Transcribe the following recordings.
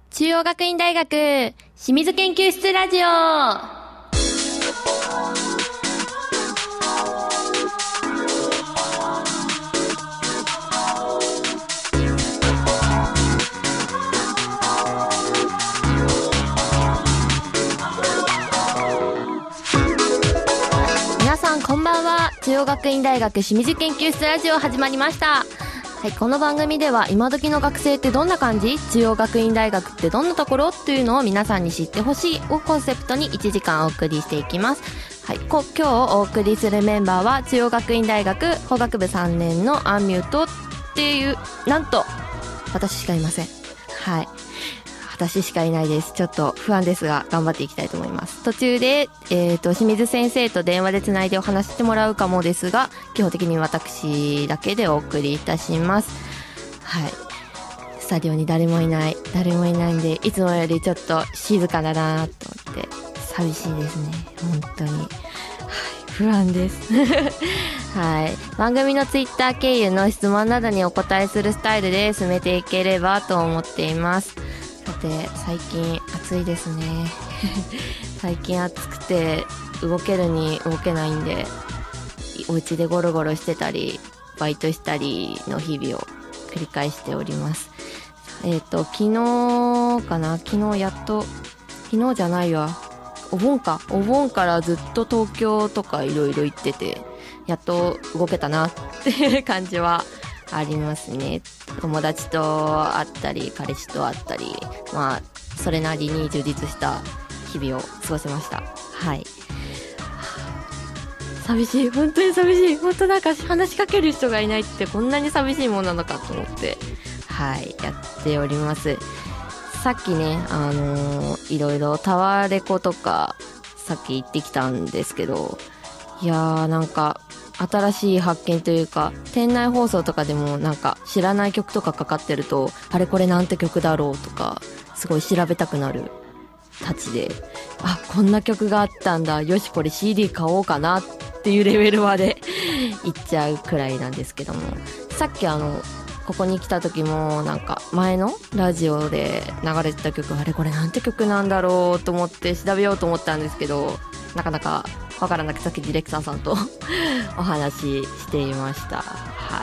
中央学院大学清水研究室ラジオ。皆さんこんばんは。中央学院大学清水研究室ラジオ始まりました。はい、この番組では今時の学生ってどんな感じ、中央学院大学ってどんなところっていうのを皆さんに知ってほしいをコンセプトに1時間お送りしていきます。はい、今日お送りするメンバーは中央学院大学法学部3年のアンミュートっていう、なんと私しかいません。はい、私しかいないです。ちょっと不安ですが頑張っていきたいと思います。途中で、清水先生と電話でつないでお話してもらうかもですが、基本的に私だけでお送りいたします。はい、スタジオに誰もいないんで、いつもよりちょっと静かだなと思って寂しいですね、本当に。はい、不安ですはい、番組のツイッター経由の質問などにお答えするスタイルで進めていければと思っています。さて、最近暑いですね最近暑くて動けるに動けないんで、お家でゴロゴロしてたりバイトしたりの日々を繰り返しております。昨日かな、昨日やっと、昨日じゃないわ、お盆からずっと東京とかいろいろ行ってて、やっと動けたなっていう感じはありますね。友達と会ったり彼氏と会ったり、まあそれなりに充実した日々を過ごせました。はい、寂しい、本当に寂しい。本当なんか話しかける人がいないってこんなに寂しいものなのかと思って、はい、やっております。さっきね、いろいろタワレコとかさっき行ってきたんですけど、いやー、なんか新しい発見というか、店内放送とかでもなんか知らない曲とかかかってると、あれこれなんて曲だろうとかすごい調べたくなるたちで、あ、こんな曲があったんだ、よしこれ CD 買おうかなっていうレベルまでいっちゃうくらいなんですけども、さっきここに来た時もなんか前のラジオで流れてた曲、あれこれなんて曲なんだろうと思って調べようと思ったんですけど、なかなかわからなくて、さっきディレクターさんとお話ししていました。はい、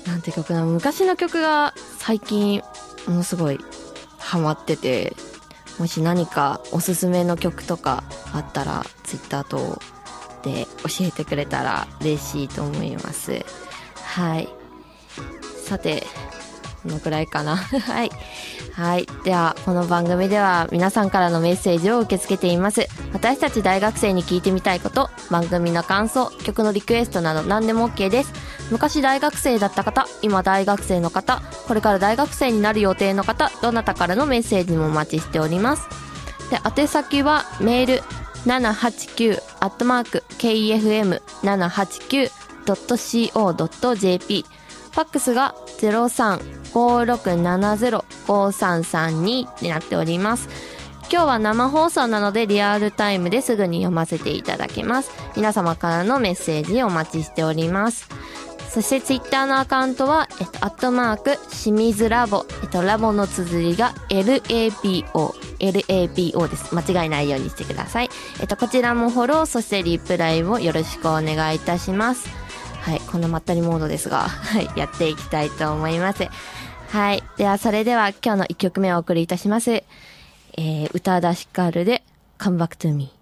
なんて曲なの、昔の曲が最近ものすごいハマってて、もし何かおすすめの曲とかあったらツイッター等で教えてくれたら嬉しいと思います。はい、さてこのくらいかなはいはい、ではこの番組では皆さんからのメッセージを受け付けています。私たち大学生に聞いてみたいこと、番組の感想、曲のリクエストなど何でも OK です。昔大学生だった方、今大学生の方、これから大学生になる予定の方、どなたからのメッセージもお待ちしております。で、宛先はメール 789@kfm789.co.jp、 ファックスが 0356705332 になっております。今日は生放送なのでリアルタイムですぐに読ませていただけます。皆様からのメッセージお待ちしております。そしてツイッターのアカウントは清水ラボ、ラボの綴りが LABO です。間違いないようにしてください。こちらもフォロー、そしてリプライをよろしくお願いいたします。はい、このまったりモードですが、はい、やっていきたいと思います。はい、ではそれでは今日の1曲目をお送りいたします。宇多田ヒカルで Come Back to Me。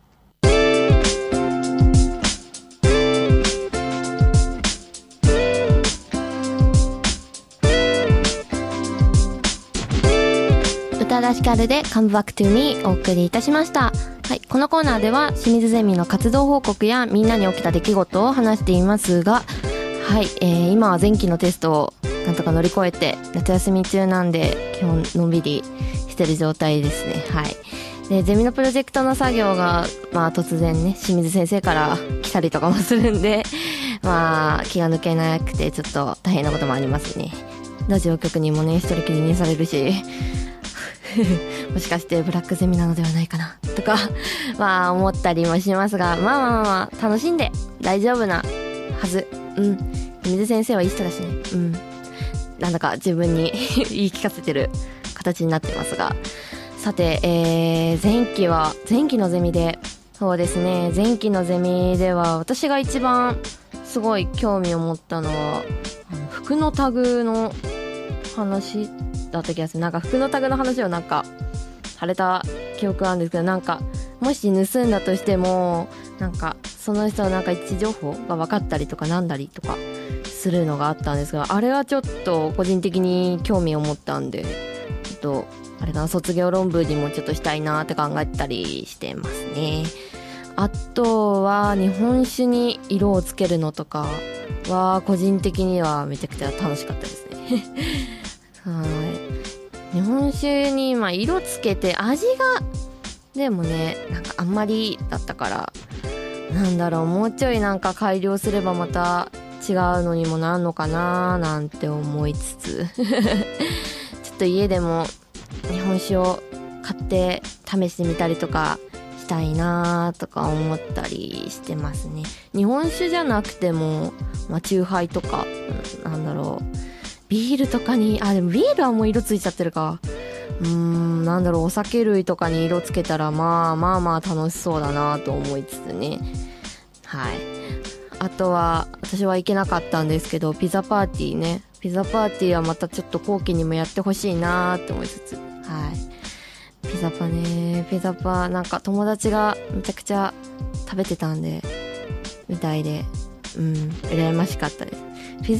宇多田ヒカルで Come Back to Me お送りいたしました。はい、このコーナーでは清水ゼミの活動報告やみんなに起きた出来事を話していますが、はい、今は前期のテストをなんとか乗り越えて夏休み中なんで基本のんびりしてる状態ですね。はい、でゼミのプロジェクトの作業がまあ突然ね清水先生から来たりとかもするんでまあ気が抜けなくてちょっと大変なこともありますね。ラジオ局にもね一人きりにされるしもしかしてブラックゼミなのではないかなとかまあ思ったりもしますが、まあ楽しんで大丈夫なはず。清水先生はいい人だしね。なんだか自分に言い聞かせてる形になってますが、さて、前期のゼミで、そうですね、前期のゼミでは私が一番すごい興味を持ったのは服のタグの話だった気がする。なんか服のタグの話をなんかされた記憶があるんですけど、なんかもし盗んだとしてもなんかその人のなんか位置情報が分かったりとかなんだりとかするのがあったんですが、あれはちょっと個人的に興味を持ったんで、ちょっとあれかな、卒業論文にもちょっとしたいなって考えたりしてますね。あとは日本酒に色をつけるのとかは個人的にはめちゃくちゃ楽しかったですね日本酒に色つけて味がでもね、なんかあんまりだったから、なんだろう、もうちょいなんか改良すればまた違うのにもなるのかななんて思いつつちょっと家でも日本酒を買って試してみたりとかしたいなとか思ったりしてますね。日本酒じゃなくても、チューハイとか、なんだろう、ビールとかに、でもビールはもう色ついちゃってるか。なんだろう、お酒類とかに色つけたらまあ楽しそうだなと思いつつね。はい。あとは私は行けなかったんですけど、ピザパーティーね。ピザパーティーはまたちょっと後期にもやってほしいなって思いつつ、はい。ピザパなんか友達がめちゃくちゃ食べてたんで、みたいで、羨ましかったです。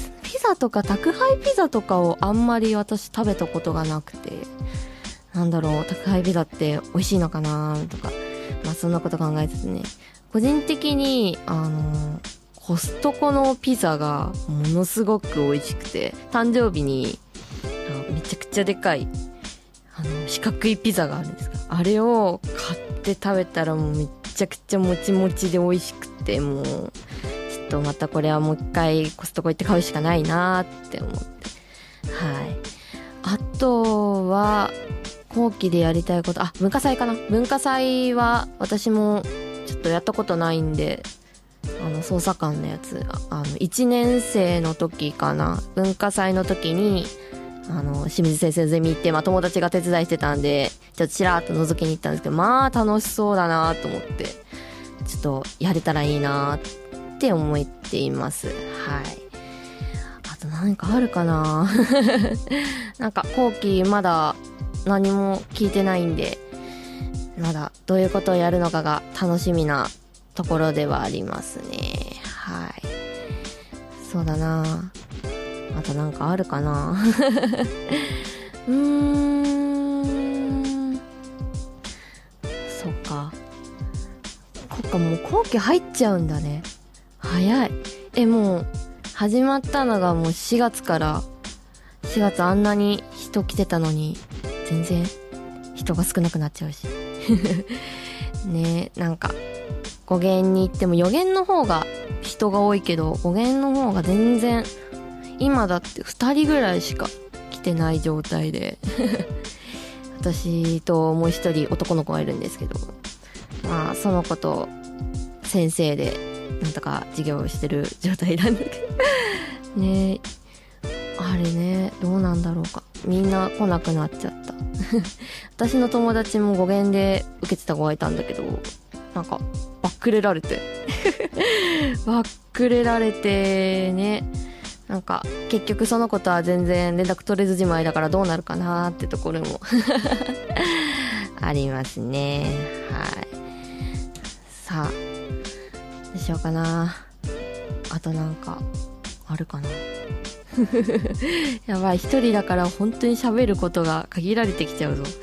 ピザとか宅配ピザとかをあんまり私食べたことがなくて、なんだろう、宅配ピザって美味しいのかなとか、そんなこと考えつつね、個人的にコストコのピザがものすごく美味しくて、誕生日にめちゃくちゃでかい四角いピザがあるんですが、あれを買って食べたらもうめちゃくちゃもちもちで美味しくて、もうちょっとまたこれはもう一回コストコ行って買うしかないなって思って、はい。あとは後期でやりたいこと、文化祭かな。文化祭は私もちょっとやったことないんで、捜査官のやつ、1年生の時かな、文化祭の時に清水先生のゼミ行って、友達が手伝いしてたんでちょっとちらーっと覗きに行ったんですけど、楽しそうだなと思って、ちょっとやれたらいいなって思っています。はい。あと何かあるかななんか後期まだ何も聞いてないんで、まだどういうことをやるのかが楽しみなところではありますね。はい。そうだな、あとなんかあるかなそっか。もう後期入っちゃうんだね。早い。もう始まったのがもう4月から、4月あんなに人来てたのに全然人が少なくなっちゃうしねえ、なんか5限に行っても4限の方が人が多いけど、5限の方が全然、今だって2人ぐらいしか来てない状態で私ともう一人男の子がいるんですけど、その子と先生でなんとか授業をしてる状態なんだけどね。あれね、どうなんだろうか、みんな来なくなっちゃった私の友達も語源で受けてた子がいたんだけど、なんかバックレられてバックレられてね、なんか結局その子とは全然連絡取れずじまいだからどうなるかなってところもありますね。はい。さあどうしようかな。あとなんかあるかなやばい、一人だから本当に喋ることが限られてきちゃうぞはい。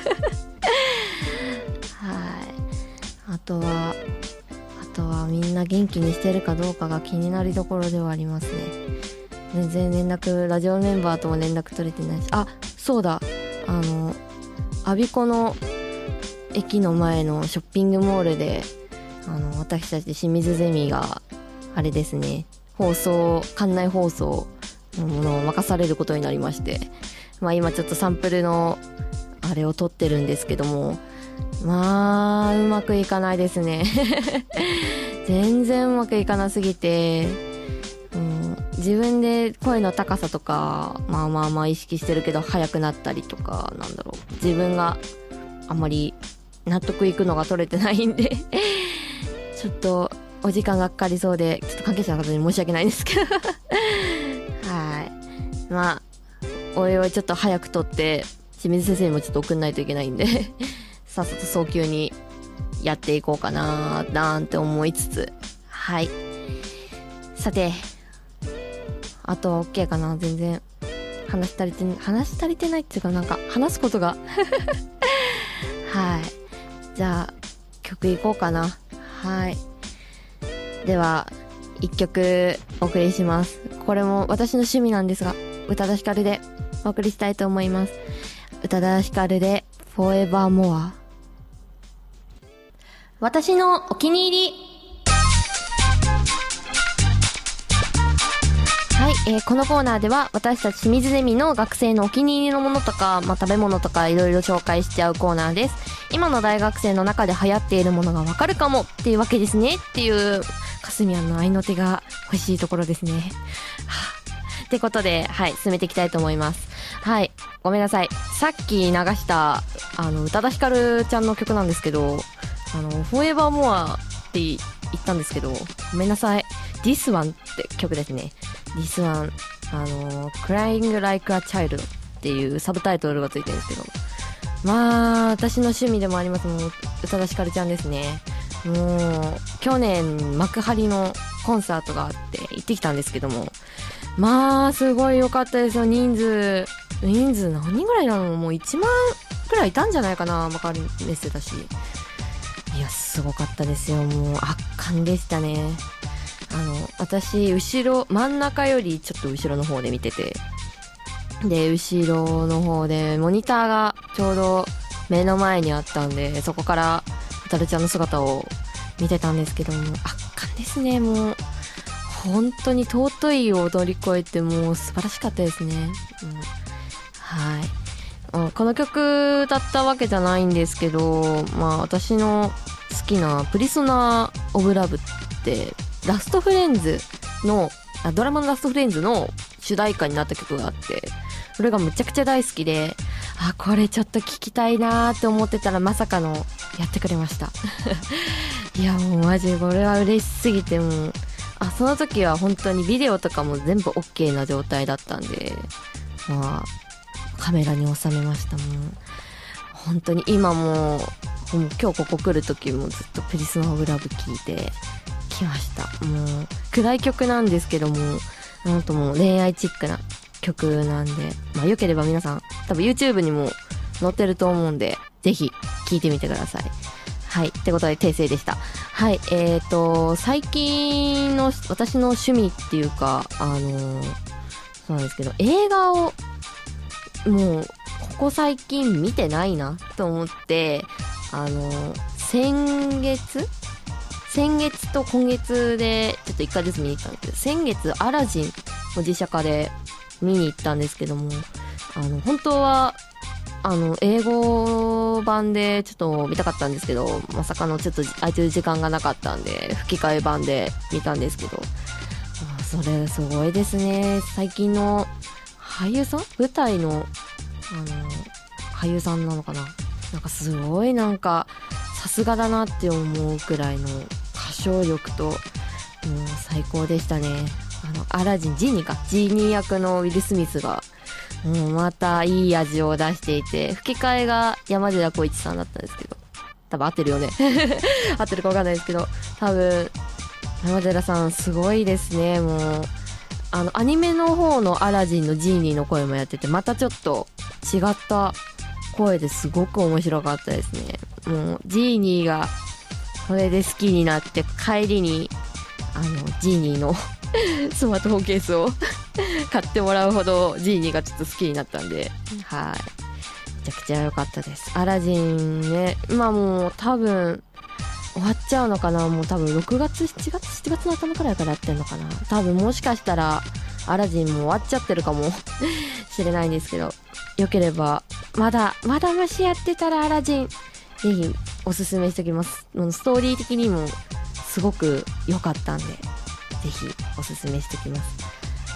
あとはみんな元気にしてるかどうかが気になるところではありますね。全然連絡、ラジオメンバーとも連絡取れてないし、そうだ、我孫子の駅の前のショッピングモールで私たち清水ゼミがあれですね、館内放送のものを任されることになりまして、今ちょっとサンプルのあれを撮ってるんですけども、うまくいかないですね全然うまくいかなすぎて、 自分で声の高さとかまあ意識してるけど速くなったりとか、なんだろう、自分があんまり納得いくのが取れてないんでちょっとお時間がかかりそうで、ちょっと関係者の方に申し訳ないんですけどはい、まあおいおいちょっと早く撮って清水先生にもちょっと送んないといけないんでさっさと早急にやっていこうかななんて思いつつ、はい、さてあと OK かな。全然話し足りてないっていうか、なんか話すことがはい、じゃあ曲いこうかな。はい、では1曲お送りします。これも私の趣味なんですが、宇多田ヒカルでお送りしたいと思います。宇多田ヒカルで Forevermore。 私のお気に入り。はい、このコーナーでは私たち清水ゼミの学生のお気に入りのものとか、食べ物とかいろいろ紹介しちゃうコーナーです。今の大学生の中で流行っているものがわかるかもっていうわけですねっていうかすみやんの合いの手が欲しいところですね。ってことで、はい、進めていきたいと思います。はい、ごめんなさい。さっき流した宇多田ヒカルちゃんの曲なんですけど、Forevermore って言ったんですけど、ごめんなさい。This One って曲ですね。This One、Crying Like a Child っていうサブタイトルがついてるんですけど、まあ私の趣味でもあります。もう宇多田ヒカルちゃんですね。もう去年幕張のコンサートがあって行ってきたんですけども、まあすごい良かったですよ。人数何人ぐらいなの？もう1万くらいいたんじゃないかな。幕張メッセだし、いやすごかったですよ。もう圧巻でしたね。私真ん中よりちょっと後ろの方で見てて、で後ろの方でモニターがちょうど目の前にあったんで、そこから宇多田ちゃんの姿を見てたんですけども、圧巻ですね。もう本当に尊いを乗り越えて、もう素晴らしかったですね。はい、この曲だったわけじゃないんですけど、私の好きなプリソナーオブラブってラストフレンズのドラマのラストフレンズの主題歌になった曲があって、それがむちゃくちゃ大好きで、これちょっと聞きたいなーって思ってたら、まさかのやってくれましたいやもうマジこれは嬉しすぎて、もうその時は本当にビデオとかも全部 OK な状態だったんで、カメラに収めました。もう本当に今も今日ここ来る時もずっとプリソナオブラブ聞いてきました。もう暗い曲なんですけども、なんともう恋愛チックな曲なんで、良ければ皆さん多分 YouTube にも載ってると思うんで、ぜひ聴いてみてください。はい、ってことで訂正でした。はい、最近の私の趣味っていうか、そうなんですけど、映画をもうここ最近見てないなと思って、先月と今月でちょっと1回ずつ見に行ったんですけど、先月アラジンを実写化で見に行ったんですけども、本当は英語版でちょっと見たかったんですけど、まさかのちょっと空いてる時間がなかったんで吹き替え版で見たんですけど、それすごいですね。最近の俳優さん、舞台の俳優さんなのかな、なんかすごいなんかさすがだなって思うくらいの歌唱力と、もう最高でしたね。アラジンジーニー役のウィル・スミスがもうまたいい味を出していて、吹き替えが山寺宏一さんだったんですけど、多分合ってるよね合ってるか分かんないですけど、多分山寺さんすごいですね。もうアニメの方のアラジンのジーニーの声もやってて、またちょっと違った声ですごく面白かったですね。もうジーニーがそれで好きになって、帰りにジーニーのスマートフォンケースを買ってもらうほどジーニーがちょっと好きになったんで、はい、めちゃくちゃ良かったです。アラジンね、今もう多分終わっちゃうのかな。もう多分6月7月の頭くらいからやってんのかな。多分もしかしたらアラジンも終わっちゃってるかもしれないんですけど、よければまだもしやってたらアラジンぜひおすすめしておきます。ストーリー的にもすごく良かったんで、ぜひおすすめしておきます。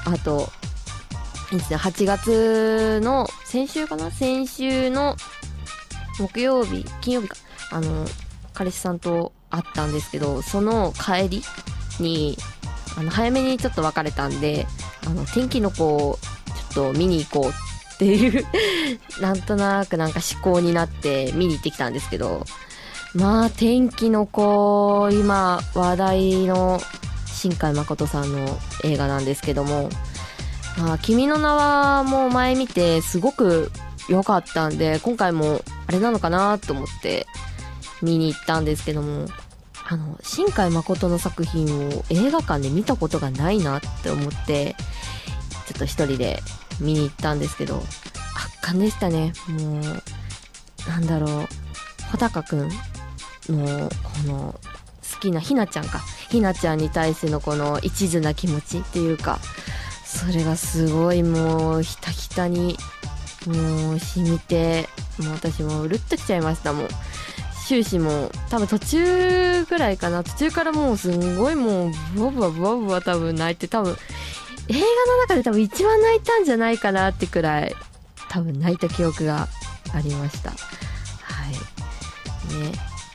あと、いいですね、8月の、先週の木曜日、金曜日か、彼氏さんと会ったんですけど、その帰りに、早めにちょっと別れたんで、天気の子をちょっと見に行こうっていうなんとなくなんか思考になって見に行ってきたんですけど、まあ天気の子、今話題の新海誠さんの映画なんですけども、まあ君の名はもう前見てすごく良かったんで、今回もあれなのかなと思って見に行ったんですけども、新海誠の作品を映画館で見たことがないなって思って、ちょっと一人で見に行ったんですけど、圧巻でしたね。もう、なんだろう、穂高くんの、この、好きなひなちゃんに対してのこの一途な気持ちっていうか、それがすごいもう、ひたひたに、もう、染みて、もう私もうるっときちゃいました、もう。終始も多分途中ぐらいかな、途中からもうすんごいもうブワブワ多分泣いて、多分映画の中で多分一番泣いたんじゃないかなってくらい多分泣いた記憶がありました。はいね、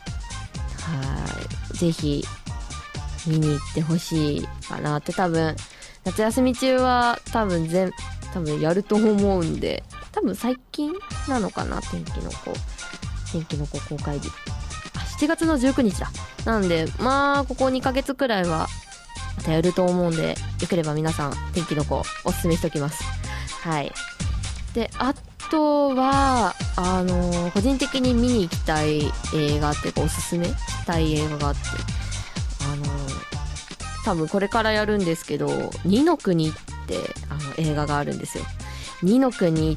はい、ぜひ見に行ってほしいかなって。多分夏休み中は多分やると思うんで、多分最近なのかな、天気の子公開日。7月の19日だ。なんで、まあ、ここ2ヶ月くらいは、またやると思うんで、よければ皆さん、天気の子、おすすめしておきます。はい。で、あとは、個人的に見に行きたい映画っていうか、おすすめしたい映画があって、多分これからやるんですけど、二の国って、映画があるんですよ。二の国って、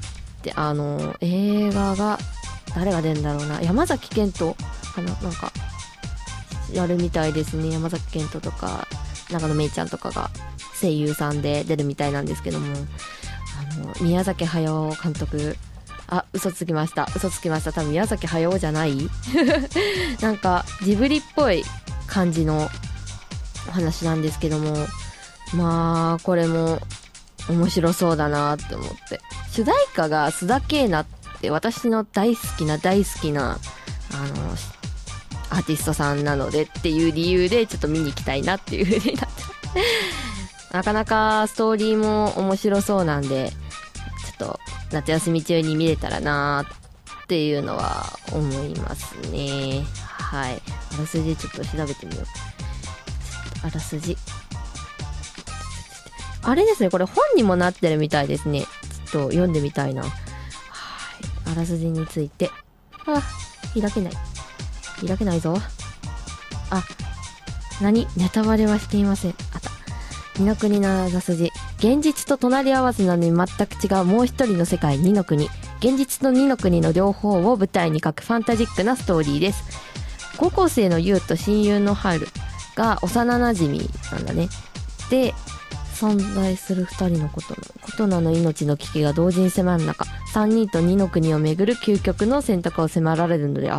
映画が、誰が出るんだろうな、山崎賢人かな、なんかやるみたいですね。山崎賢人とか長野めいちゃんとかが声優さんで出るみたいなんですけども、宮崎駿監督、嘘つきました多分宮崎駿じゃないなんかジブリっぽい感じのお話なんですけども、まあこれも面白そうだなって思って、主題歌が須田景凪って私の大好きなアーティストさんなのでっていう理由でちょっと見に行きたいなっていう風になってなかなかストーリーも面白そうなんで、ちょっと夏休み中に見れたらなっていうのは思いますね。はい。あらすじちょっと調べてみよう。あらすじ、あれですね、これ本にもなってるみたいですね。ちょっと読んでみたいな。あらすじについて。開けないぞ。ネタバレはしていません。二の国のあらすじ。現実と隣り合わせなのに全く違うもう一人の世界、二の国。現実と二の国の両方を舞台に描くファンタジックなストーリーです。高校生の優と親友の春が幼馴染なんだね。で、存在する二人のことの命の危機が同時に迫る中、三人と二の国をめぐる究極の選択を迫られるのであった。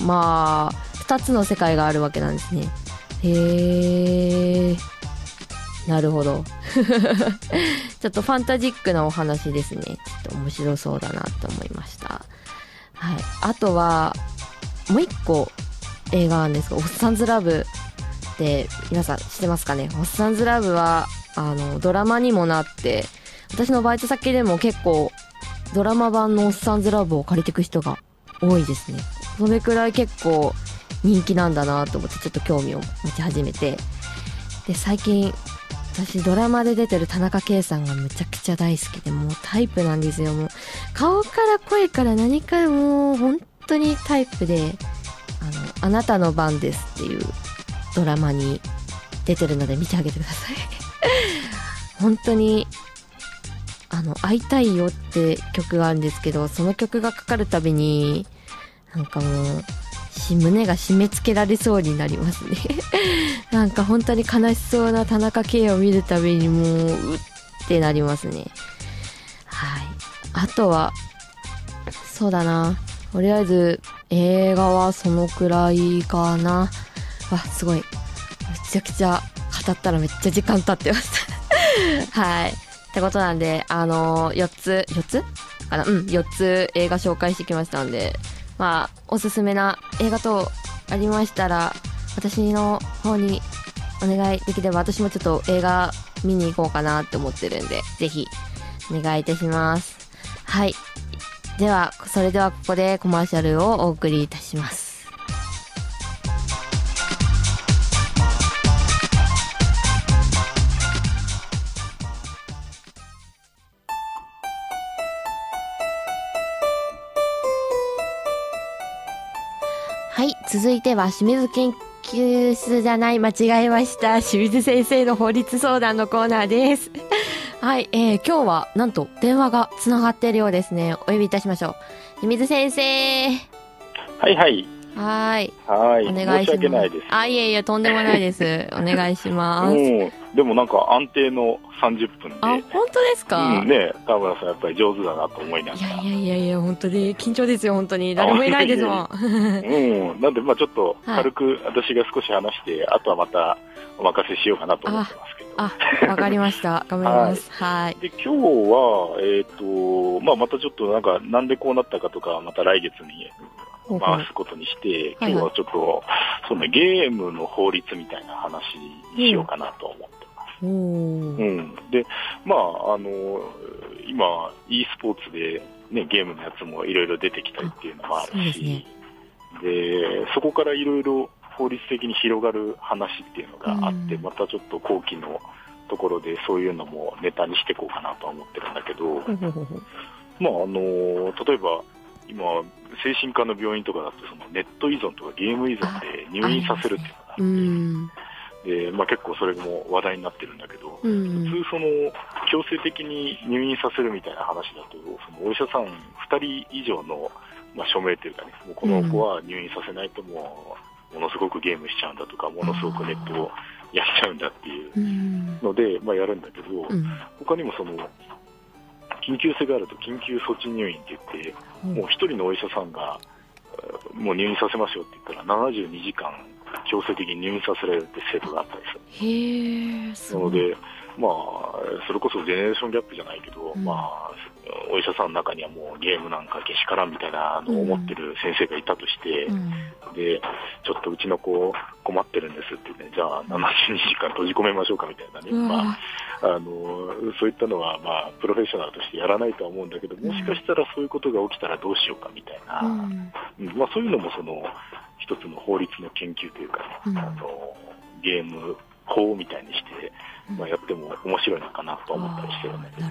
まあ二つの世界があるわけなんですね。へー、なるほどちょっとファンタジックなお話ですね。ちょっと面白そうだなと思いました。はい。あとはもう一個映画なんですが、おっさんずラブで皆さん知ってますかね。おっさんずラブはドラマにもなって、私のバイト先でも結構ドラマ版のおっさんずラブを借りてく人が多いですね。それくらい結構人気なんだなと思って、ちょっと興味を持ち始めて、で最近私ドラマで出てる田中圭さんがむちゃくちゃ大好きで、もうタイプなんですよ。もう顔から声から何かもう本当にタイプで、あなたの番ですっていうドラマに出てるので見てあげてください本当に会いたいよって曲があるんですけど、その曲がかかるたびになんかもう胸が締め付けられそうになりますねなんか本当に悲しそうな田中圭を見るたびにもうってなりますね。はい。あとはそうだな、とりあえず映画はそのくらいかな。すごいめちゃくちゃ語ったらめっちゃ時間経ってますはい。ってことなんで、4つかな4つ映画紹介してきましたんで、まあ、おすすめな映画等ありましたら、私の方にお願いできれば、私もちょっと映画見に行こうかなって思ってるんで、ぜひ、お願いいたします。はい。では、それではここでコマーシャルをお送りいたします。はい、続いては清水研究室じゃない、間違えました。清水先生の法律相談のコーナーです。はい、今日はなんと電話がつながっているようですね。お呼びいたしましょう。清水先生。 はいはい。 はい。 はい。 お願いします。 申し訳ないです。 いえいえ、とんでもないです。お願いします。 でもなんか安定の30分で。 本当ですか？ ね、田村さんやっぱり上手だなと思いながら。 いや、本当に緊張ですよ、本当に。誰もいないですもん。 なんでまあちょっと軽く私が少し話して、あとはまたお任せしようかなと思ってますけど。 わかりました。頑張ります。はい。 で、今日は、まあまたちょっとなんでこうなったかとか、また来月に回すことにして、今日はちょっと、ゲームの法律みたいな話にしようかなと思ってます。で、まあ、今、e スポーツで、ね、ゲームのやつもいろいろ出てきたりっていうのもあるし、で、そこからいろいろ法律的に広がる話っていうのがあって、またちょっと後期のところでそういうのもネタにしていこうかなとは思ってるんだけど、まあ、例えば、今、精神科の病院とかだとネット依存とかゲーム依存で入院させるっていうのがあって、でまあ、結構それも話題になってるんだけど、普通強制的に入院させるみたいな話だと、お医者さん2人以上の、まあ、署名というかね、もうこの子は入院させないとものすごくゲームしちゃうんだとか、ものすごくネットをやっちゃうんだっていうので、まあ、やるんだけど、他にも緊急性があると緊急措置入院って言って、もう一人のお医者さんがもう入院させましょうって言ったら72時間強制的に入院させられるって制度があったりする。なので、まあ、それこそジェネレーションギャップじゃないけど、まあ、お医者さんの中にはもうゲームなんかけしからんみたいなのを思ってる先生がいたとして、で、ちょっとうちの子困ってるんですってね、じゃあ72時間閉じ込めましょうかみたいなね、まあ、そういったのは、まあ、プロフェッショナルとしてやらないとは思うんだけど、もしかしたらそういうことが起きたらどうしようかみたいな、まあ、そういうのも一つの法律の研究というか、ね、ゲーム法みたいにして、まあ、やっても面白いのかなと思ったりしてるんだけど、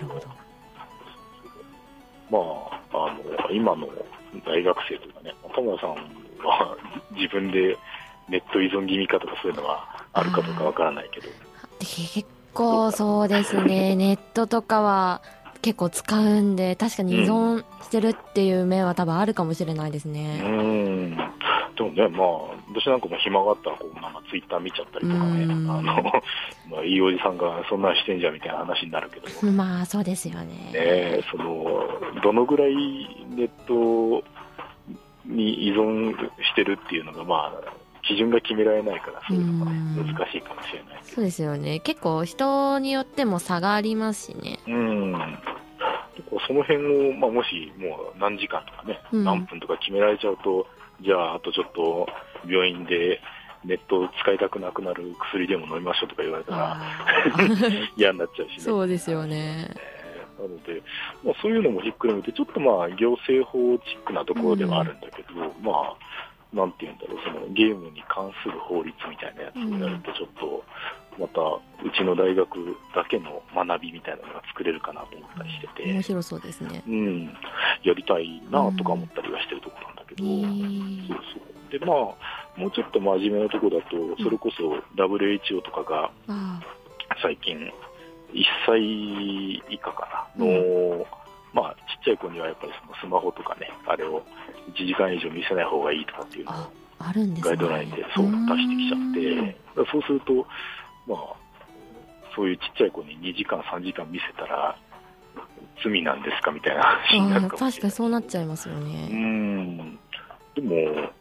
まあ、今の大学生とかね、田村さんは自分でネット依存気味かとかそういうのはあるかどうかわからないけど。 結構そうですね、ネットとかは結構使うんで、確かに依存してるっていう面は多分あるかもしれないですね。 でもね、まあ、私なんかも暇があったらなんかツイッター見ちゃったりとかね、まあ、いいおじさんがそんなんしてんじゃんみたいな話になるけど。 まあ、そうですよね。 どのぐらいネットに依存してるっていうのが、まあ、基準が決められないから、そういうのが、ね、難しいかもしれない。 そうですよね。結構人によっても差がありますしね。 その辺を、まあ、もしもう何時間とかね、何分とか決められちゃうと、じゃあ、あとちょっと病院でネットを使いたくなくなる薬でも飲みましょうとか言われたら嫌になっちゃうしね。 そうですよね。 なので、まあ、そういうのもひっくるめて、ちょっとまあ行政法チックなところではあるんだけど、まあ、なんていうんだろう、ゲームに関する法律みたいなやつをやると、ちょっと、また、うちの大学だけの学びみたいなのが作れるかなと思ったりしてて。 面白そうですね。 やりたいなとか思ったりはしてるところなんだけど、で、まあ、もうちょっと真面目なところだと、それこそ WHO とかが、最近、1歳以下かなの、まあ、ちっちゃい子にはやっぱりスマホとかね、あれを1時間以上見せない方がいいとかっていうのをガイドラインでそう出してきちゃって、そうすると、まあ、そういうちっちゃい子に2時間、3時間見せたら罪なんですかみたいな話になるかもしれない。 確かにそうなっちゃいますよね。 でも、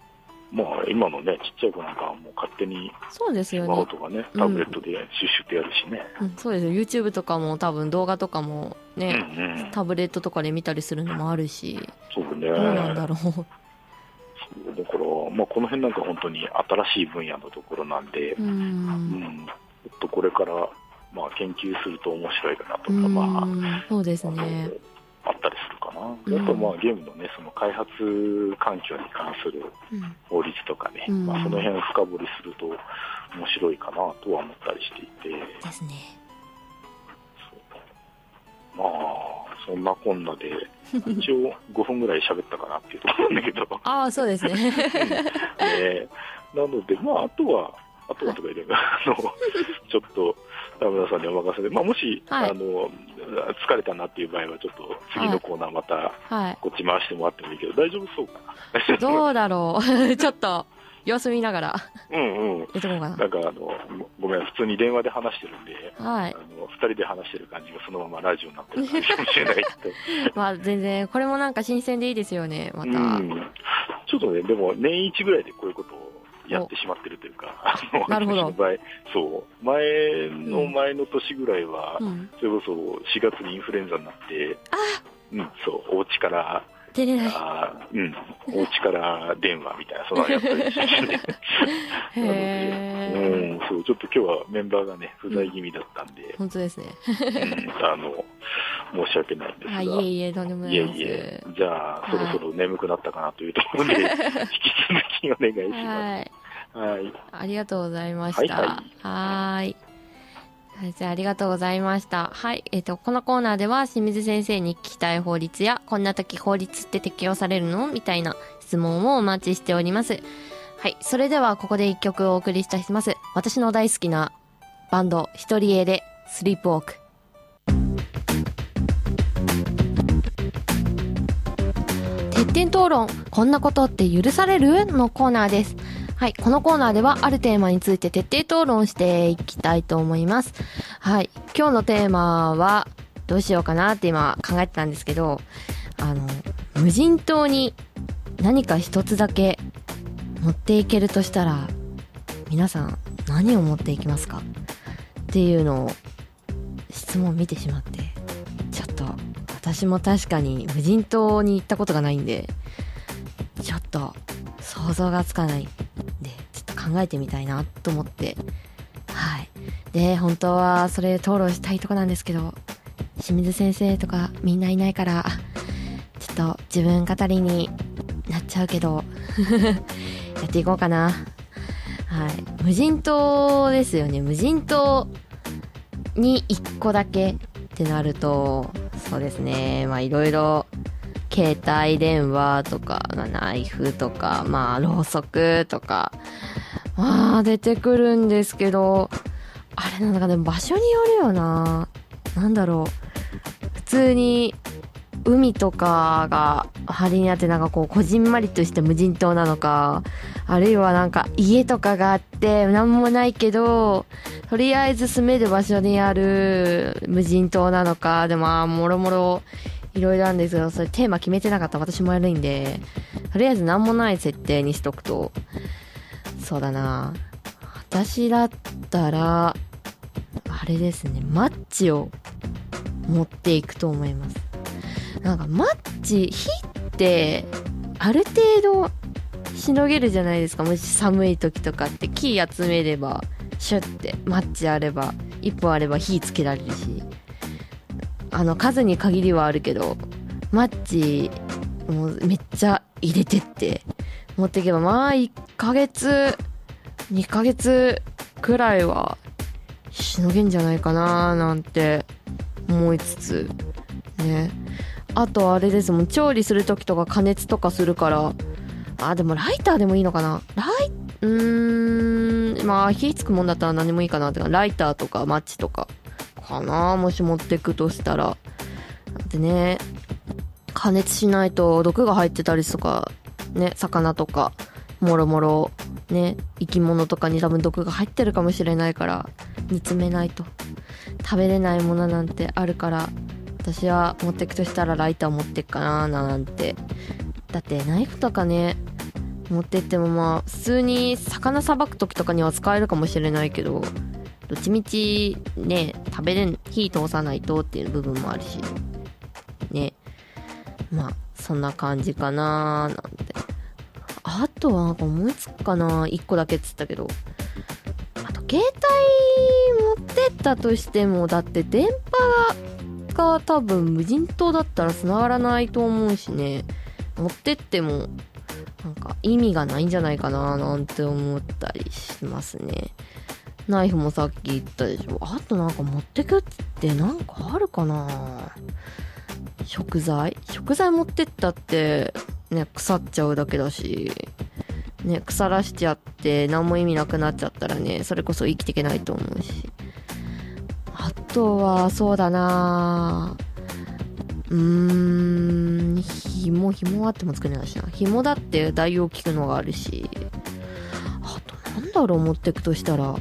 まあ、今のね、ちっちゃい子なんかはもう勝手に、 そうですよね。 スマホとかね、タブレットでシュッシュってやるしね。 そうですよ。YouTube とかも多分動画とかもね、タブレットとかで見たりするのもあるし。 そうね。 どうなんだろう。 だから、まあ、この辺なんか本当に新しい分野のところなんで、ちょっとこれから、まあ、研究すると面白いかなとか、まあ、 そうですね。 あったりするかな。あと、まあ、ゲームのね、その開発環境に関する法律とかね、まあ、その辺を深掘りすると面白いかなとは思ったりしていて。 ですね。 まあ、そんなこんなで、一応5分ぐらい喋ったかなっていうところなんだけど。 ああ、そうですね。 なので、まあ、あとはとか言えば、ちょっと、田村さんにお任せで、まあ、もし、疲れたなっていう場合は、ちょっと次のコーナーまた、こっち回してもらってもいいけど、大丈夫そうかな。 どうだろう。ちょっと、様子見ながら。言っとこうかな。 なんか、ごめん、普通に電話で話してるんで、 2 人で話してる感じがそのままラジオになってる感じかもしれないけど。 まあ、全然、これもなんか新鮮でいいですよね、また。 ちょっとね、でも、年一ぐらいでこういうことをやってしまってるというか、 なるほど。 私の場合、そう、前の年ぐらいは、それこそ4月にインフルエンザになって、そう、お家から、 出れない。 お家から電話みたいな、そんなのやったりしてね。そう、ちょっと今日はメンバーがね、不在気味だったんで、 本当ですね。 申し訳ないんですが。 いえいえ、とんでもないです。 じゃあ、そろそろ眠くなったかなというところで、引き続きお願いします。はい。 ありがとうございました。はい。じゃあ、ありがとうございました。はい。このコーナーでは、清水先生に聞きたい法律や、こんな時法律って適用されるのみたいな質問をお待ちしております。はい。それでは、ここで一曲お送りいたします。私の大好きなバンド、一人 A で、スリープウォーク。徹底討論、こんなことって許される？のコーナーです。はい。このコーナーではあるテーマについて徹底討論していきたいと思います。はい。今日のテーマはどうしようかなって今考えてたんですけど、無人島に何か一つだけ持っていけるとしたら、皆さん何を持っていきますか？っていうのを質問を見てしまって、ちょっと私も確かに無人島に行ったことがないんで、ちょっと想像がつかないで、ちょっと考えてみたいなと思って、はい。で、本当はそれ討論したいとこなんですけど、清水先生とかみんないないから、ちょっと自分語りになっちゃうけど、やっていこうかな。はい。無人島ですよね。無人島に1個だけってなると、そうですね。まあいろいろ、携帯電話とか、ナイフとか、まあ、ろうそくとか、まあ、出てくるんですけど、あれなんだかね、場所によるよな。なんだろう。普通に、海とかが針になってなんかこう、こじんまりとした無人島なのか、あるいはなんか家とかがあって、なんもないけど、とりあえず住める場所にある無人島なのか、でももろもろ、いろいろあるんですけど、それテーマ決めてなかったら私も悪いんで、とりあえずなんもない設定にしとくと、そうだな。私だったら、あれですね、マッチを持っていくと思います。なんかマッチ、火って、ある程度しのげるじゃないですか。もし寒い時とかって木集めれば、シュッてマッチあれば、一本あれば火つけられるし。数に限りはあるけど、マッチ、もうめっちゃ入れてって、持っていけば、まあ、1ヶ月、2ヶ月くらいは、しのげんじゃないかななんて、思いつつ、ね。あとあれですもん、調理するときとか加熱とかするから、でもライターでもいいのかな？まあ、火つくもんだったら何もいいかなってか、ライターとかマッチとか、かな、もし持ってくとしたら。でね、加熱しないと毒が入ってたりとかね、魚とかもろもろね、生き物とかに多分毒が入ってるかもしれないから、煮詰めないと食べれないものなんてあるから、私は持ってくとしたらライター持ってくかななんて。だってナイフとかね、 持ってってもまあ普通に魚さばく時とかには使えるかもしれないけど、どっちみちね食べれん、火通さないとっていう部分もあるしね。まあそんな感じかなーなんて。あとはなんか思いつくかな、1個だけっつったけど、あと携帯持ってったとしても、だって電波が多分無人島だったら繋がらないと思うしね、持ってってもなんか意味がないんじゃないかななんて思ったりしますね。ナイフもさっき言ったでしょ。あとなんか持ってくってなんかあるかな。食材持ってったってね、腐っちゃうだけだしね、腐らしちゃって何も意味なくなっちゃったらね、それこそ生きていけないと思うし。あとはそうだな、紐あっても作れないしな。紐だって代用効くのがあるし。あとなんだろう、持ってくとしたら、こ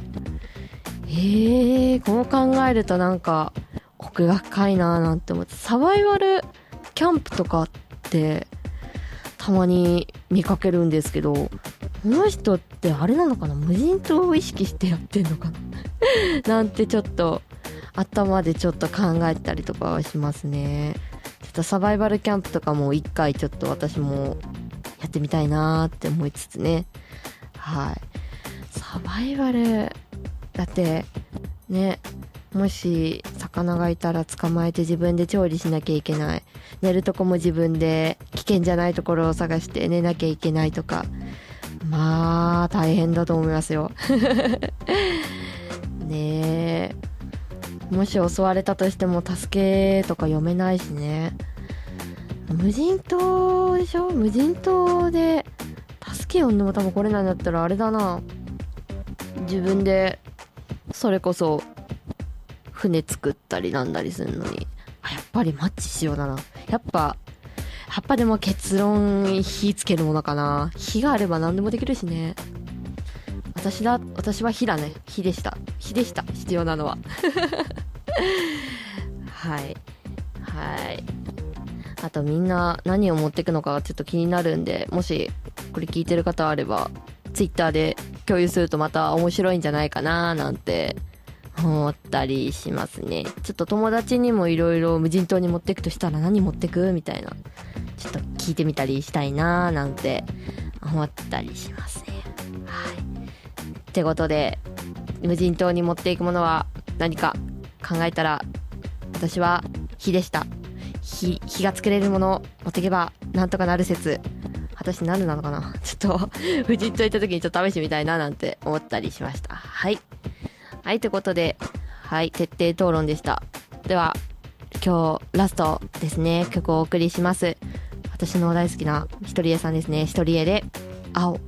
う考えるとなんか奥が深いなーなんて思って。サバイバルキャンプとかってたまに見かけるんですけど、この人ってあれなのかな、無人島を意識してやってんのかななんてちょっと頭でちょっと考えたりとかはしますね。ちょっとサバイバルキャンプとかも一回ちょっと私もやってみたいなーって思いつつね。はい。サバイバルだってね、もし魚がいたら捕まえて自分で調理しなきゃいけない。寝るとこも自分で危険じゃないところを探して寝なきゃいけないとか、まあ大変だと思いますよねえ。もし襲われたとしても助けとか読めないしね。無人島でしょ。無人島で助け呼んでも多分来れないんだったらあれだな、自分でそれこそ船作ったりなんだりするのに、やっぱりマッチしようだな。やっぱでも結論火つけるものかな。火があれば何でもできるしね。私は火だね。火でした必要なのははいあとみんな何を持ってくのかちょっと気になるんで、もしこれ聞いてる方あればツイッターで共有するとまた面白いんじゃないかななんて思ったりしますね。ちょっと友達にもいろいろ無人島に持ってくとしたら何持ってくみたいな、ちょっと聞いてみたりしたいななんて思ったりしますね。はい。ってことで、無人島に持っていくものは何か考えたら、私は火でした。火が作れるもの持っていけばなんとかなる説。果たして何なのかな、ちょっと無人島行った時にちょっと試してみたいななんて思ったりしました。はいということで、徹底討論でした。では今日ラストですね、曲をお送りします。私の大好きなひとりえさんですね。ひとりえで青。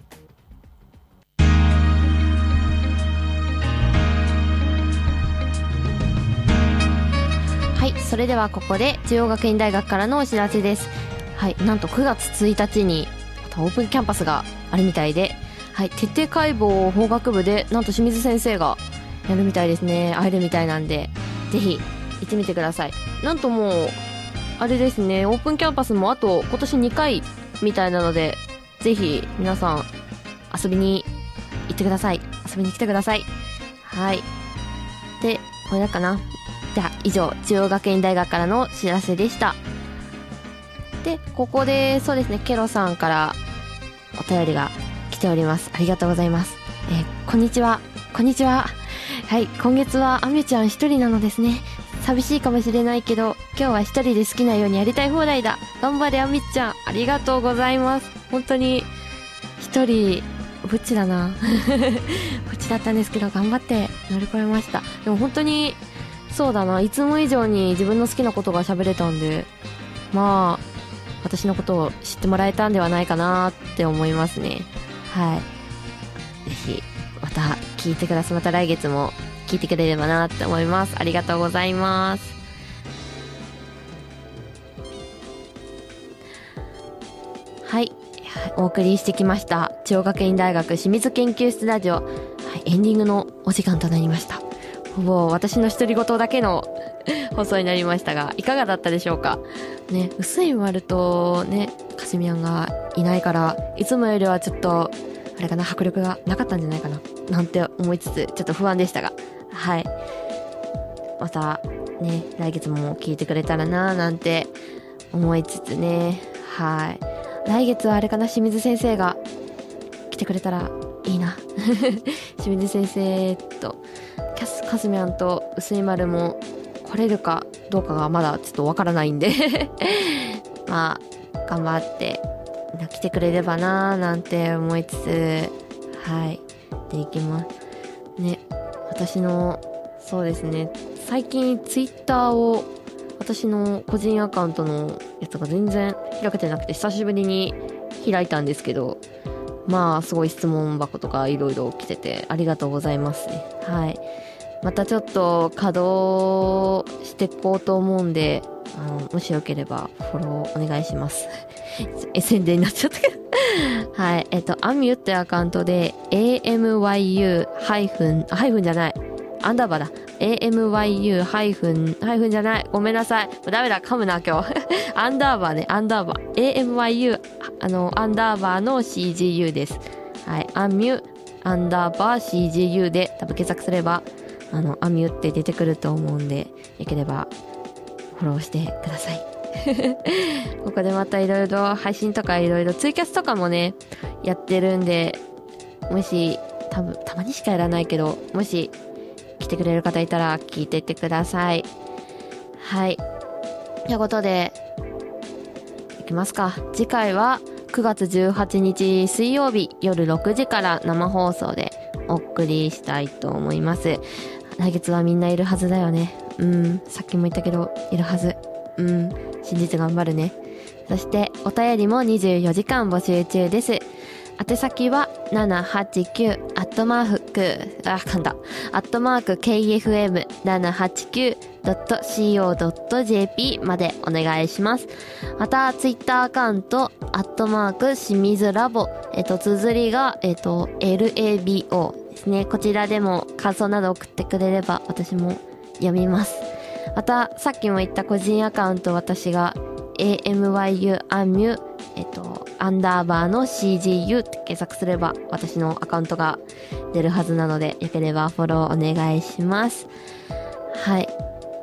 それではここで中央学院大学からのお知らせです。なんと9月1日にまたオープンキャンパスがあるみたいで、徹底解剖法学部でなんと清水先生がやるみたいですね。会えるみたいなんで、ぜひ行ってみてください。なんともうあれですね、オープンキャンパスもあと今年2回みたいなので、ぜひ皆さん遊びに行ってください。遊びに来てください。で、これだかな。では以上、中央学院大学からのお知らせでした。で、ここでそうですね、ケロさんからお便りが来ております。ありがとうございます。こんにちは。今月はあみちゃん一人なのですね。寂しいかもしれないけど、今日は一人で好きなようにやりたい放題だ。頑張れあみちゃん。ありがとうございます。本当に一人ブチだなブチだったんですけど、頑張って乗り越えました。でも本当にそうだな、いつも以上に自分の好きなことが喋れたんで、まあ私のことを知ってもらえたんではないかなって思いますね。ぜひまた聞いてください。また来月も聞いてくれればなって思います。ありがとうございます。お送りしてきました中央学院大学清水研究室ラジオ、エンディングのお時間となりました。ほぼ私の独り言だけの放送になりましたが、いかがだったでしょうかね。薄い丸とね、かすスミヤンがいないから、いつもよりはちょっと、あれかな、迫力がなかったんじゃないかな、なんて思いつつ、ちょっと不安でしたが、はい。また、ね、来月も聞いてくれたらななんて思いつつね、はい。来月はあれかな、清水先生が来てくれたらいいな。清水先生と、かすみゃんと薄い丸も来れるかどうかがまだちょっとわからないんでまあ頑張って来てくれればなーなんて思いつつ、はいでいきますね。私のそうですね、最近ツイッターを私の個人アカウントのやつが全然開けてなくて久しぶりに開いたんですけど、まあすごい質問箱とかいろいろ来ててありがとうございますね。はい、またちょっと稼働していこうと思うんで、もしよければフォローお願いします宣伝になっちゃったけどはい、アミュってアカウントで AMYU ハイフンじゃないアンダーバーだ AMYU ハイフンじゃない、ごめんなさい、ダメだ、噛むな今日アンダーバーね、アンダーバー AMYU アンダーバーの CGU です。はい、アミュアンダーバー CGU で多分検索すればアミュって出てくると思うんで、よければフォローしてくださいここでまたいろいろ配信とかいろいろツイキャスとかもねやってるんで、もし多分たまにしかやらないけど、もし来てくれる方いたら聞いていってください。はい、ということでいきますか。次回は9月18日水曜日夜6時から生放送でお送りしたいと思います。来月はみんないるはずだよね。さっきも言ったけどいるはず。信じて頑張るね。そしてお便りも24時間募集中です。宛先は789@KFM789.co.jp までお願いします。またツイッターアカウント清水ラボ綴りがLABO ですね。こちらでも感想など送ってくれれば私も読みます。またさっきも言った個人アカウント、私が AMYU アンミュアンダーバーの CGU って検索すれば私のアカウントが出るはずなので、よければフォローお願いします。はい。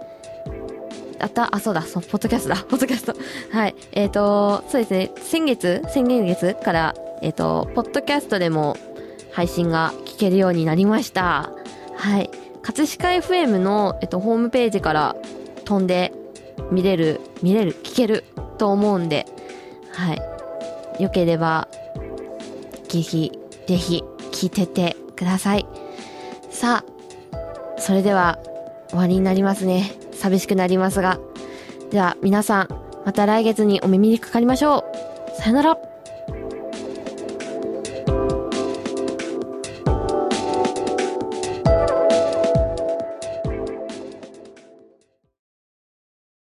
そうだ、ポッドキャスト。はい。そうですね、先月から、ポッドキャストでも配信が聞けるようになりました。はい。葛飾 FM の、ホームページから飛んで聞けると思うんで、はい。よければ、ぜひ聞いてってください。さあ、それでは終わりになりますね。寂しくなりますが。では皆さん、また来月にお耳にかかりましょう。さよなら。